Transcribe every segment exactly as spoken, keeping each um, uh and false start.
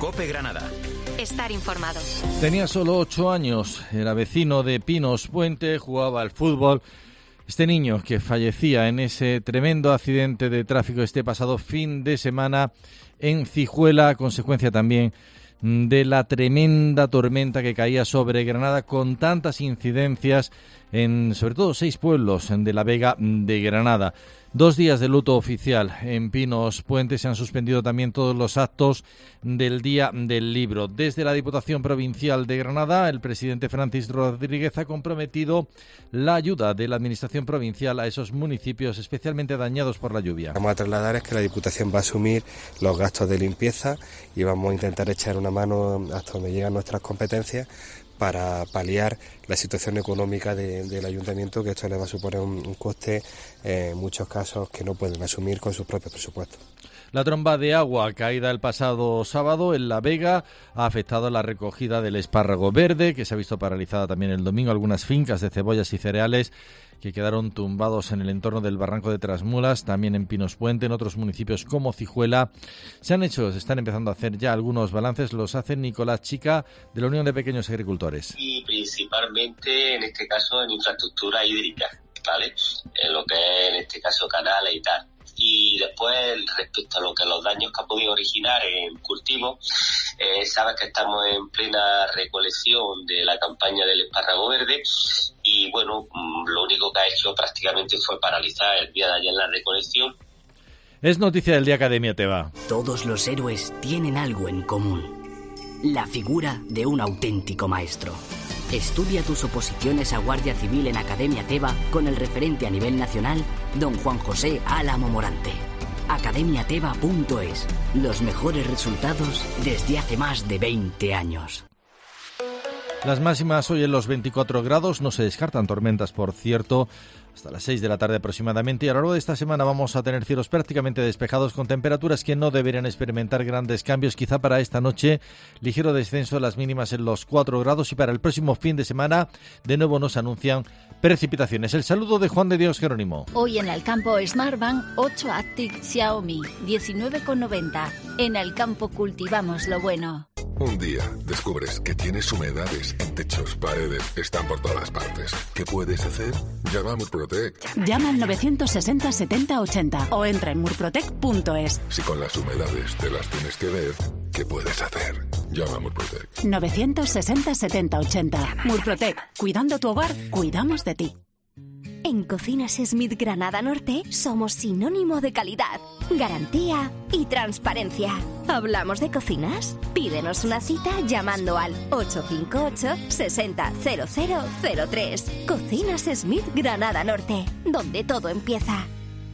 COPE Granada. Estar informado. Tenía solo ocho años, era vecino de Pinos Puente, jugaba al fútbol. Este niño que fallecía en ese tremendo accidente de tráfico este pasado fin de semana en Cijuela, a consecuencia también de la tremenda tormenta que caía sobre Granada con tantas incidencias en sobre todo seis pueblos de la Vega de Granada. Dos días de luto oficial en Pinos Puente. Se han suspendido también todos los actos del Día del Libro. Desde la Diputación Provincial de Granada, el presidente Francis Rodríguez ha comprometido la ayuda de la Administración Provincial a esos municipios especialmente dañados por la lluvia. Vamos a trasladar es que la Diputación va a asumir los gastos de limpieza y vamos a intentar echar una mano hasta donde llegan nuestras competencias para paliar la situación económica de, del ayuntamiento, que esto le va a suponer un, un coste eh, en muchos casos que no pueden asumir con sus propios presupuestos. La tromba de agua caída el pasado sábado en La Vega ha afectado la recogida del espárrago verde, que se ha visto paralizada también el domingo. Algunas fincas de cebollas y cereales que quedaron tumbados en el entorno del barranco de Trasmulas, también en Pinos Puente, en otros municipios como Cijuela. Se han hecho, se están empezando a hacer ya algunos balances, los hace Nicolás Chica, de la Unión de Pequeños Agricultores. Y principalmente, en este caso, en infraestructura hídrica, ¿vale? En lo que es, en este caso, canales y tal. Y después, respecto a lo que los daños que ha podido originar en cultivos, eh, sabes que estamos en plena recolección de la campaña del espárrago verde y, bueno, lo único que ha hecho prácticamente fue paralizar el día de ayer la recolección. Es noticia del día Academia Teba. Todos los héroes tienen algo en común: la figura de un auténtico maestro. Estudia tus oposiciones a Guardia Civil en Academia Teba con el referente a nivel nacional, don Juan José Álamo Morante. academia teba punto es. Los mejores resultados desde hace más de veinte años. Las máximas hoy en los veinticuatro grados, no se descartan tormentas, por cierto, hasta las seis de la tarde aproximadamente, y a lo largo de esta semana vamos a tener cielos prácticamente despejados con temperaturas que no deberían experimentar grandes cambios. Quizá para esta noche ligero descenso de las mínimas en los cuatro grados, y para el próximo fin de semana de nuevo nos anuncian precipitaciones. El saludo de Juan de Dios Jerónimo. Hoy en el campo Smartbank ocho Actic Xiaomi diecinueve con noventa. En el campo cultivamos lo bueno. Un día descubres que tienes humedades en techos, paredes, están por todas partes. ¿Qué puedes hacer? Llama a Murprotec. Llama al novecientos sesenta setenta ochenta o entra en murprotec punto es. Si con las humedades te las tienes que ver, ¿qué puedes hacer? Llama a Murprotec. novecientos sesenta setenta ochenta. Murprotec. Cuidando tu hogar, cuidamos de ti. En Cocinas Smith Granada Norte somos sinónimo de calidad, garantía y transparencia. ¿Hablamos de cocinas? Pídenos una cita llamando al ocho cinco ocho, seis cero cero cero cero tres. Cocinas Smith Granada Norte, donde todo empieza.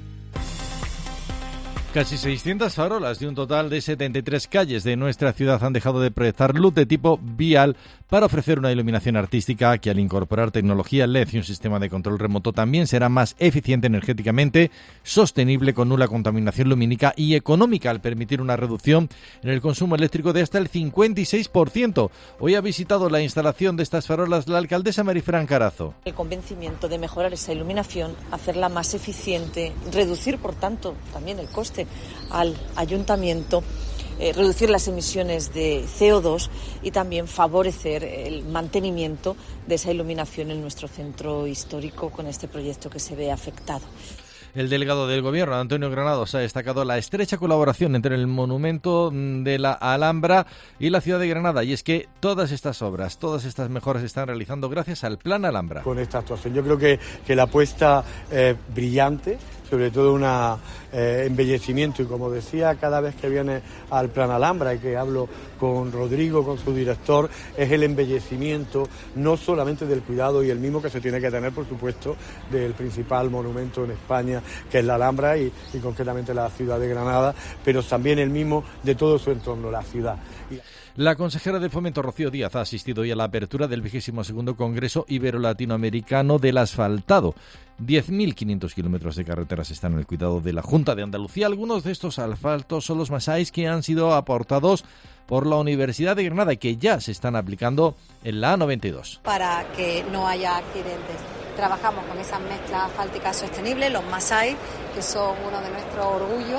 Casi seiscientas farolas de un total de setenta y tres calles de nuestra ciudad han dejado de proyectar luz de tipo vial para ofrecer una iluminación artística que, al incorporar tecnología L E D y un sistema de control remoto, también será más eficiente energéticamente, sostenible, con nula contaminación lumínica y económica, al permitir una reducción en el consumo eléctrico de hasta el cincuenta y seis por ciento. Hoy ha visitado la instalación de estas farolas la alcaldesa Marifran Carazo. El convencimiento de mejorar esa iluminación, hacerla más eficiente, reducir, por tanto, también el coste al ayuntamiento, eh, reducir las emisiones de C O dos y también favorecer el mantenimiento de esa iluminación en nuestro centro histórico con este proyecto que se ve afectado. El delegado del Gobierno, Antonio Granados, ha destacado la estrecha colaboración entre el Monumento de la Alhambra y la ciudad de Granada, y es que todas estas obras, todas estas mejoras se están realizando gracias al Plan Alhambra. Con esta actuación yo creo que, que la apuesta eh, brillante, sobre todo un eh, embellecimiento, y como decía cada vez que viene al Plan Alhambra y que hablo con Rodrigo, con su director, es el embellecimiento no solamente del cuidado y el mismo que se tiene que tener, por supuesto, del principal monumento en España, que es la Alhambra y, y concretamente la ciudad de Granada, pero también el mismo de todo su entorno, la ciudad. Y... La consejera de Fomento, Rocío Díaz, ha asistido hoy a la apertura del vigésimo segundo Congreso Ibero-Latinoamericano del Asfaltado. diez mil quinientos kilómetros de carreteras están en el cuidado de la Junta de Andalucía. Algunos de estos asfaltos son los masáis que han sido aportados por la Universidad de Granada y que ya se están aplicando en la A noventa y dos. Para que no haya accidentes. Trabajamos con esas mezclas asfálticas sostenibles, los masáis, que son uno de nuestros orgullos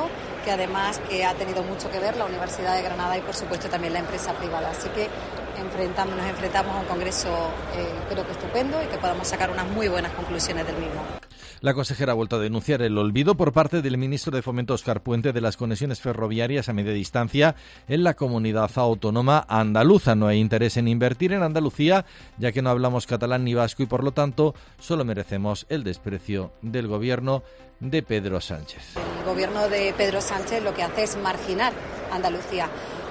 que además que ha tenido mucho que ver la Universidad de Granada y por supuesto también la empresa privada. Así que enfrentamos, nos enfrentamos a un congreso eh, creo que estupendo y que podamos sacar unas muy buenas conclusiones del mismo. La consejera ha vuelto a denunciar el olvido por parte del ministro de Fomento, Óscar Puente, de las conexiones ferroviarias a media distancia en la comunidad autónoma andaluza. No hay interés en invertir en Andalucía, ya que no hablamos catalán ni vasco y, por lo tanto, solo merecemos el desprecio del gobierno de Pedro Sánchez. El gobierno de Pedro Sánchez lo que hace es marginar Andalucía.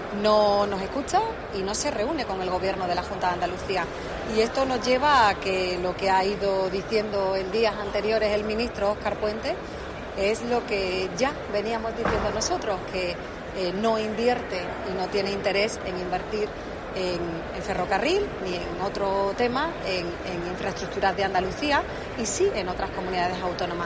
No nos escucha y no se reúne con el gobierno de la Junta de Andalucía. Y esto nos lleva a que lo que ha ido diciendo en días anteriores el ministro Óscar Puente es lo que ya veníamos diciendo nosotros, que eh, no invierte y no tiene interés en invertir en, en ferrocarril ni en otro tema, en, en infraestructuras de Andalucía y sí en otras comunidades autónomas.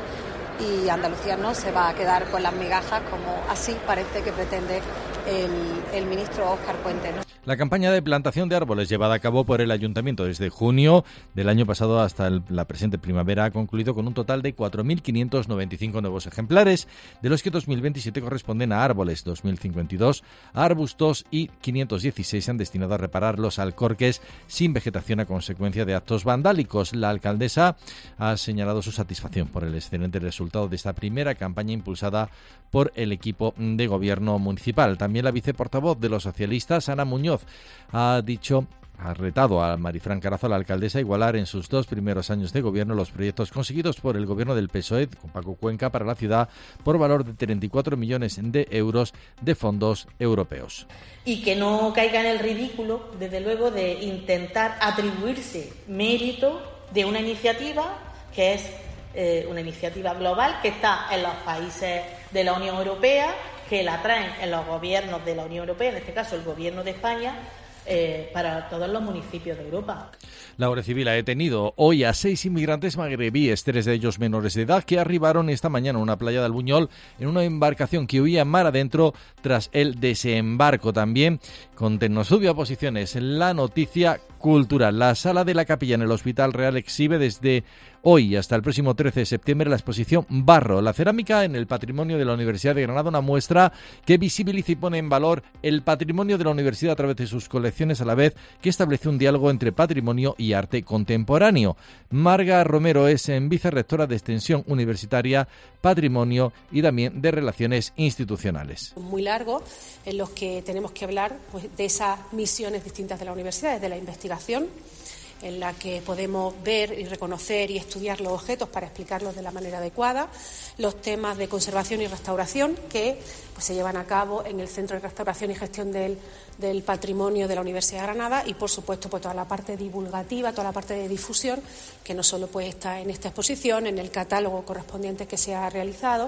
Y Andalucía no se va a quedar con las migajas como así parece que pretende el, el ministro Óscar Puente, ¿no? La campaña de plantación de árboles llevada a cabo por el Ayuntamiento desde junio del año pasado hasta el, la presente primavera ha concluido con un total de cuatro mil quinientos noventa y cinco nuevos ejemplares, de los que dos mil veintisiete corresponden a árboles, dos mil cincuenta y dos a arbustos y quinientos dieciséis se han destinado a reparar los alcorques sin vegetación a consecuencia de actos vandálicos. La alcaldesa ha señalado su satisfacción por el excelente resultado de esta primera campaña impulsada por el equipo de gobierno municipal. También la viceportavoz de los socialistas, Ana Muñoz, ha dicho, ha retado a Marifran Carazo, la alcaldesa, a igualar en sus dos primeros años de gobierno los proyectos conseguidos por el gobierno del P S O E con Paco Cuenca para la ciudad por valor de treinta y cuatro millones de euros de fondos europeos. Y que no caiga en el ridículo, desde luego, de intentar atribuirse mérito de una iniciativa que es eh, una iniciativa global que está en los países de la Unión Europea, que la traen en los gobiernos de la Unión Europea, en este caso el gobierno de España, eh, para todos los municipios de Europa. La Guardia Civil ha detenido hoy a seis inmigrantes magrebíes, tres de ellos menores de edad, que arribaron esta mañana a una playa de Albuñol en una embarcación que huía mar adentro tras el desembarco. También con Tecnosubio a posiciones la noticia cultural. La Sala de la Capilla en el Hospital Real exhibe desde hoy hasta el próximo trece de septiembre la exposición Barro, la cerámica en el patrimonio de la Universidad de Granada, una muestra que visibiliza y pone en valor el patrimonio de la universidad a través de sus colecciones, a la vez que establece un diálogo entre patrimonio y arte contemporáneo. Marga Romero es en vicerrectora de Extensión Universitaria, Patrimonio y también de Relaciones Institucionales. Muy largo, en los que tenemos que hablar pues, de esas misiones distintas de la universidad, desde la investigación, en la que podemos ver y reconocer y estudiar los objetos para explicarlos de la manera adecuada, los temas de conservación y restauración que pues, se llevan a cabo en el Centro de Restauración y Gestión del, del Patrimonio de la Universidad de Granada y, por supuesto, pues, toda la parte divulgativa, toda la parte de difusión, que no solo pues, está en esta exposición, en el catálogo correspondiente que se ha realizado.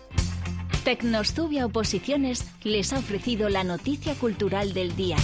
Tecnosubia Oposiciones les ha ofrecido la noticia cultural del día.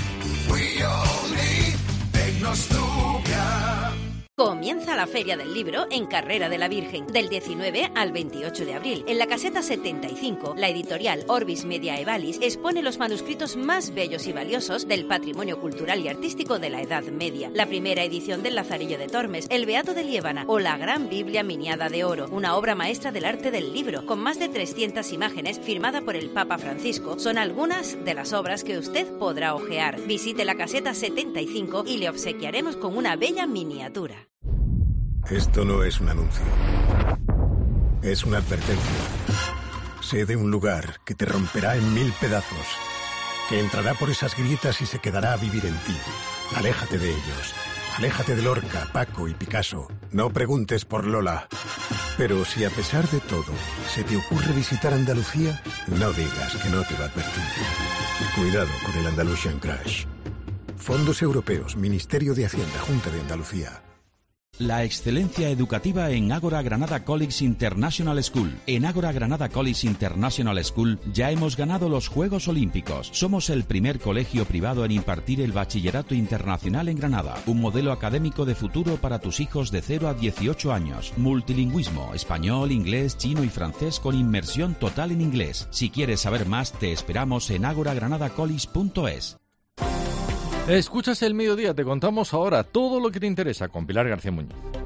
Comienza la Feria del Libro en Carrera de la Virgen, del diecinueve al veintiocho de abril. En la caseta setenta y cinco, la editorial Orbis Mediaevalis expone los manuscritos más bellos y valiosos del patrimonio cultural y artístico de la Edad Media. La primera edición del Lazarillo de Tormes, el Beato de Liébana o la Gran Biblia Miniada de Oro, una obra maestra del arte del libro, con más de trescientas imágenes, firmada por el Papa Francisco. Son algunas de las obras que usted podrá hojear. Visite la caseta setenta y cinco y le obsequiaremos con una bella miniatura. Esto no es un anuncio. Es una advertencia. Sé de un lugar que te romperá en mil pedazos, que entrará por esas grietas y se quedará a vivir en ti. Aléjate de ellos. Aléjate de Lorca, Paco y Picasso. No preguntes por Lola. Pero si a pesar de todo se te ocurre visitar Andalucía, no digas que no te va a advertir. Cuidado con el Andalusian Crash. Fondos Europeos, Ministerio de Hacienda, Junta de Andalucía. La excelencia educativa en Ágora Granada College International School. En Ágora Granada College International School ya hemos ganado los Juegos Olímpicos. Somos el primer colegio privado en impartir el bachillerato internacional en Granada. Un modelo académico de futuro para tus hijos de cero a dieciocho años. Multilingüismo, español, inglés, chino y francés con inmersión total en inglés. Si quieres saber más, te esperamos en agora granada college punto es. Escuchas El Mediodía, te contamos ahora todo lo que te interesa con Pilar García Muñoz.